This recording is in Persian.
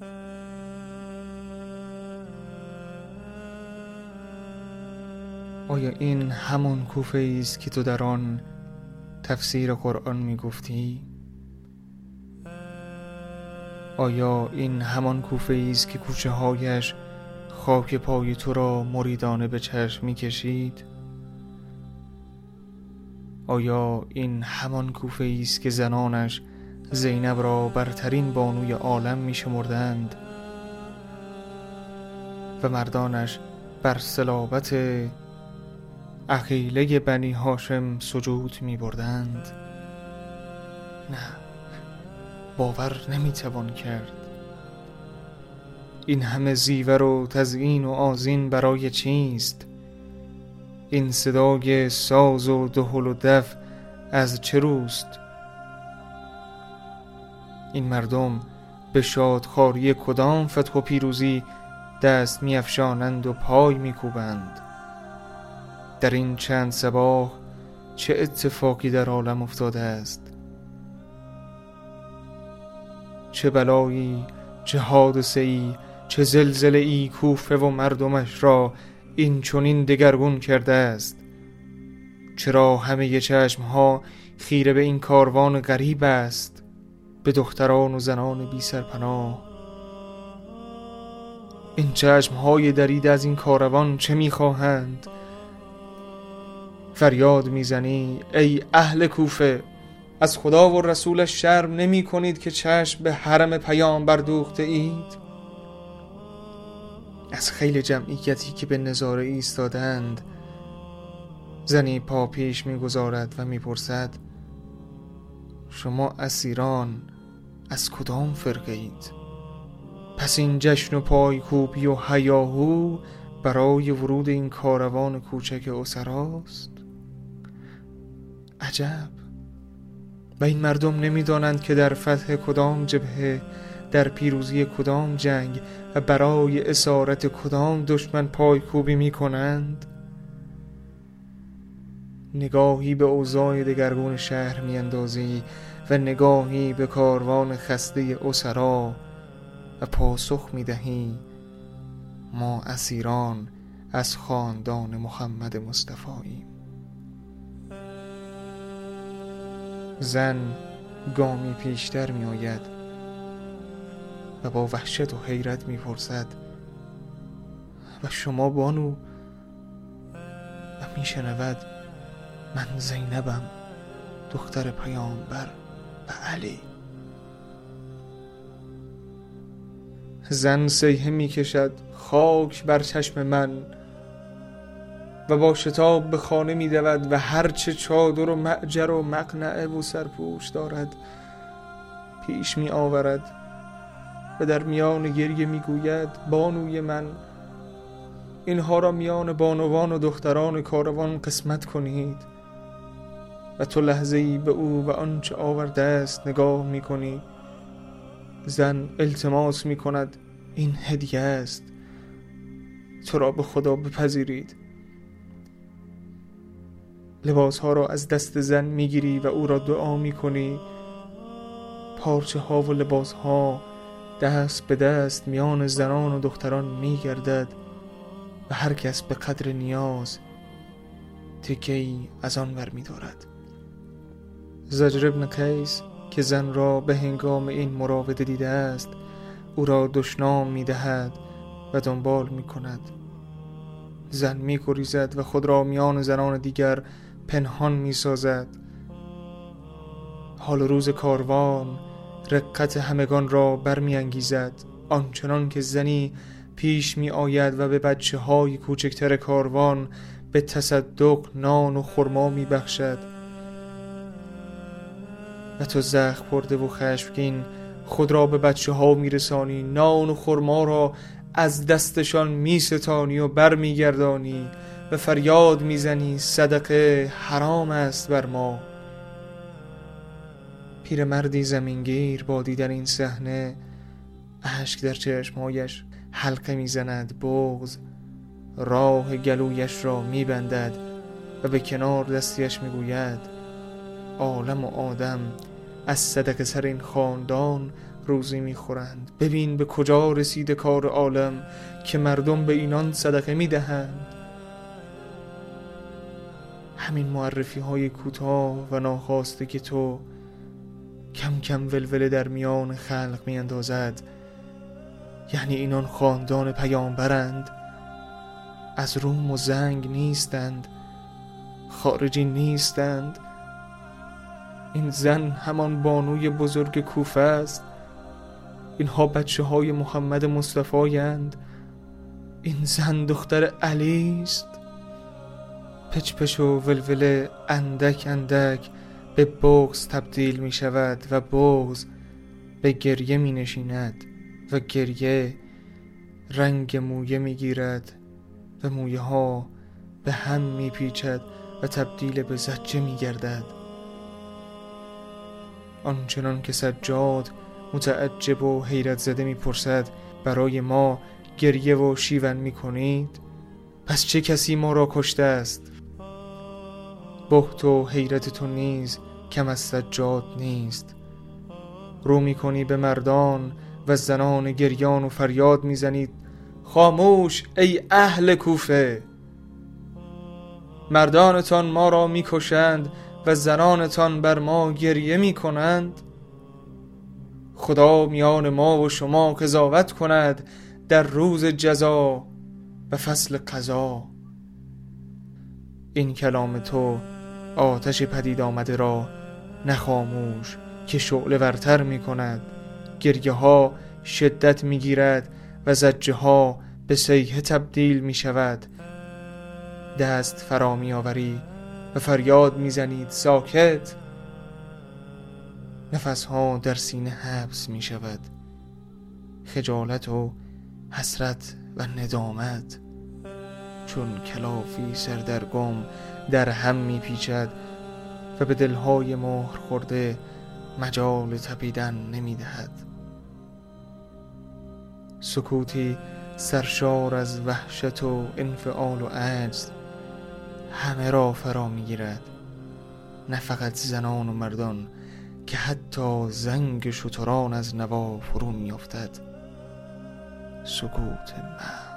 آیا این همان کوفه است که تو در آن تفسیر قرآن می گفتی؟ آیا این همان کوفه است که کوچه هایش خاک پای تو را مریدانه به چشم می کشید؟ آیا این همان کوفه است که زنانش زینب را برترین بانوی عالم می شمردند و مردانش بر صلابت عقیله بنی هاشم سجود می بردند؟ نه، باور نمی توان کرد. این همه زیور و تزیین و آذین برای چیست؟ این صدای ساز و دهل و دف از چه روست؟ این مردم به شادخواری کدام فتح و پیروزی دست می افشانند و پای می کوبند؟ در این چند صباح چه اتفاقی در عالم افتاده است؟ چه بلایی، چه حادثه‌ای، چه زلزله‌ای کوفه و مردمش را این چنین دگرگون کرده است؟ چرا همه چشمها خیره به این کاروان غریب است، به دختران و زنان بی سرپناه؟ این چشمهای دریده از این کاروان چه می‌خواهند؟ فریاد میزنی ای اهل کوفه، از خدا و رسولش شرم نمی کنید که چشم به حرم پیامبر دوخته اید؟ از خیل جمعیتی که به نظاره ایستادند زنی پا پیش میگذارد و میپرسد شما اسیران از کدام فرقه اید؟ پس این جشن و پایکوبی و هیاهو برای ورود این کاروان کوچک اسراست؟ عجب. و این مردم نمیدانند که در فتح کدام جبهه، در پیروزی کدام جنگ و برای اسارت کدام دشمن پایکوبی می کنند؟ نگاهی به اوضاع دگرگون شهر می اندازی و نگاهی به کاروان خسته اسرا و پاسخ می دهی ما اسیران از خاندان محمد مصطفاییم. زن گامی پیشتر می آید و با وحشت و حیرت می پرسد و شما بانو؟ و می شنود من زینبم، دختر پیامبر و علی. زن صیحه می کشد خاک بر چشم من و با شتاب به خانه می دود و هرچه چادر و معجر و مقنعه و سرپوش دارد پیش می آورد و در میان گریه می گوید بانوی من، اینها را میان بانوان و دختران کاروان قسمت کنید. و تو لحظه‌ای به او و آنچه آورده است نگاه می کنی. زن التماس می کند این هدیه است، تو را به خدا بپذیرید. لباسها را از دست زن می گیری و او را دعا می کنی. پارچه ها و لباس ها دست به دست میان زنان و دختران می گردد و هر کس به قدر نیاز تکه‌ای از آن ور می دارد. زجر ابن قیس که زن را به هنگام این مراوده دیده است او را دشنام می دهد و دنبال می کند. زن می گریزد و خود را میان زنان دیگر پنهان می سازد. حال روز کاروان رقت همگان را برمی انگیزد، آنچنان که زنی پیش می آید و به بچه های کوچکتر کاروان به تصدق نان و خرما می بخشد و تو زخم خورده و خشمگین خود را به بچه ها می رسانی، نان و خرما را از دستشان می ستانی و بر می گردانی و فریاد می زنی صدقه حرام است بر ما. پیرمردی زمینگیر با دیدن این صحنه اشک در چشمهایش حلقه می زند، بغض راه گلویش را می بندد و به کنار دستیش می گوید عالم و آدم از صدقه سر این خاندان روزی میخورند. ببین به کجا رسیده کار عالم که مردم به اینان صدقه میدهند. همین معرفی های کوتاه و ناخواسته که تو کم کم ولوله در میان خلق میاندازد. یعنی اینان خاندان پیامبرند، از روم و زنگ نیستند، خارجی نیستند. این زن همان بانوی بزرگ کوفه است. اینها بچه های محمد مصطفی اند. این زن دختر علی است. پچ پچ و ولوله اندک اندک به بغض تبدیل می شود و بغض به گریه می نشیند و گریه رنگ مویه می گیرد و مویه ها به هم می پیچد و تبدیل به زجه می گردد. آنچنان که سجاد متعجب و حیرت زده می پرسد برای ما گریه و شیون می کنید؟ پس چه کسی ما را کشته است؟ بهت و حیرت تو نیز کم از سجاد نیست. رو می کنی به مردان و زنان گریان و فریاد می زنید خاموش ای اهل کوفه، مردانتان ما را می کشند و زنانتان بر ما گریه می کنند. خدا میان ما و شما قضاوت کند در روز جزا و فصل قضا. این کلام تو آتش پدید آمده را نخاموش که شعله ورتر می کند. گریه ها شدت می گیرد و زجه ها به صیحه تبدیل می شود. دست فرا می آوری و فریاد می زنید ساکت. نفس ها در سینه حبس می شود. خجالت و حسرت و ندامت چون کلافی سردرگم در هم می پیچد و به دلهای مهر خورده مجال تپیدن نمی دهد. سکوتی سرشار از وحشت و انفعال و عجز همه را فرا می گیرد، نه فقط زنان و مردان که حتی زنگ شتران از نوا فرو می افتد. سکوت محض.